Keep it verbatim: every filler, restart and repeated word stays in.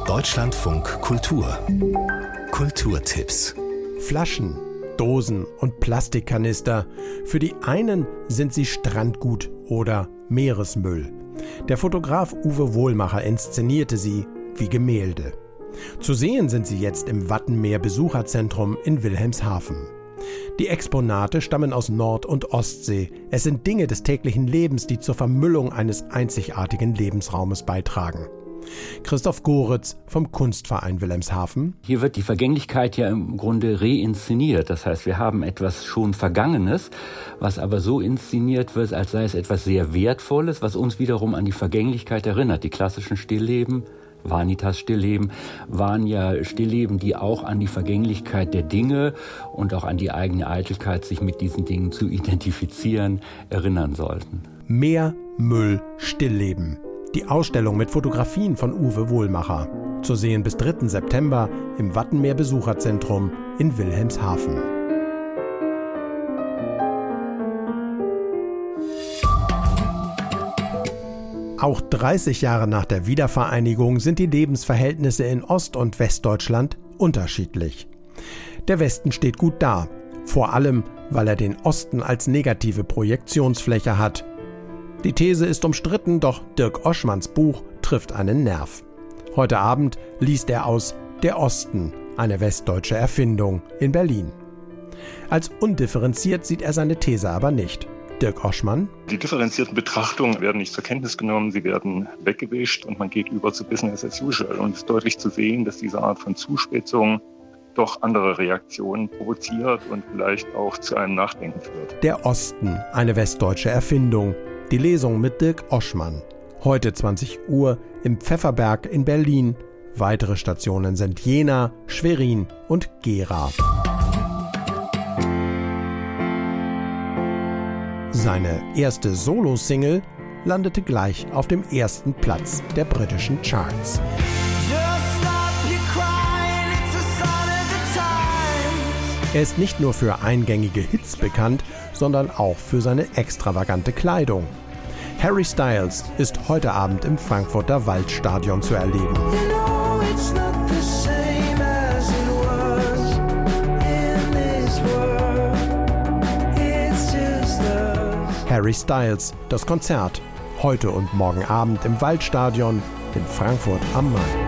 Deutschlandfunk Kultur. Kulturtipps. Flaschen, Dosen und Plastikkanister. Für die einen sind sie Strandgut oder Meeresmüll. Der Fotograf Uwe Wohlmacher inszenierte sie wie Gemälde. Zu sehen sind sie jetzt im Wattenmeer-Besucherzentrum in Wilhelmshaven. Die Exponate stammen aus Nord- und Ostsee. Es sind Dinge des täglichen Lebens, die zur Vermüllung eines einzigartigen Lebensraumes beitragen. Christoph Goritz vom Kunstverein Wilhelmshaven. Hier wird die Vergänglichkeit ja im Grunde reinszeniert. Das heißt, wir haben etwas schon Vergangenes, was aber so inszeniert wird, als sei es etwas sehr Wertvolles, was uns wiederum an die Vergänglichkeit erinnert. Die klassischen Stillleben, Vanitas Stillleben, waren ja Stillleben, die auch an die Vergänglichkeit der Dinge und auch an die eigene Eitelkeit, sich mit diesen Dingen zu identifizieren, erinnern sollten. Meer, Müll, Stillleben. Die Ausstellung mit Fotografien von Uwe Wohlmacher. Zu sehen bis dritten September im Wattenmeer-Besucherzentrum in Wilhelmshaven. Auch dreißig Jahre nach der Wiedervereinigung sind die Lebensverhältnisse in Ost- und Westdeutschland unterschiedlich. Der Westen steht gut da, vor allem, weil er den Osten als negative Projektionsfläche hat. Die These ist umstritten, doch Dirk Oschmanns Buch trifft einen Nerv. Heute Abend liest er aus Der Osten, eine westdeutsche Erfindung in Berlin. Als undifferenziert sieht er seine These aber nicht. Dirk Oschmann. Die differenzierten Betrachtungen werden nicht zur Kenntnis genommen, sie werden weggewischt und man geht über zu Business as usual. Und es ist deutlich zu sehen, dass diese Art von Zuspitzung doch andere Reaktionen provoziert und vielleicht auch zu einem Nachdenken führt. Der Osten, eine westdeutsche Erfindung. Die Lesung mit Dirk Oschmann. Heute zwanzig Uhr im Pfefferberg in Berlin. Weitere Stationen sind Jena, Schwerin und Gera. Seine erste Solo-Single landete gleich auf dem ersten Platz der britischen Charts. Er ist nicht nur für eingängige Hits bekannt, sondern auch für seine extravagante Kleidung. Harry Styles ist heute Abend im Frankfurter Waldstadion zu erleben. Harry Styles, das Konzert, heute und morgen Abend im Waldstadion in Frankfurt am Main.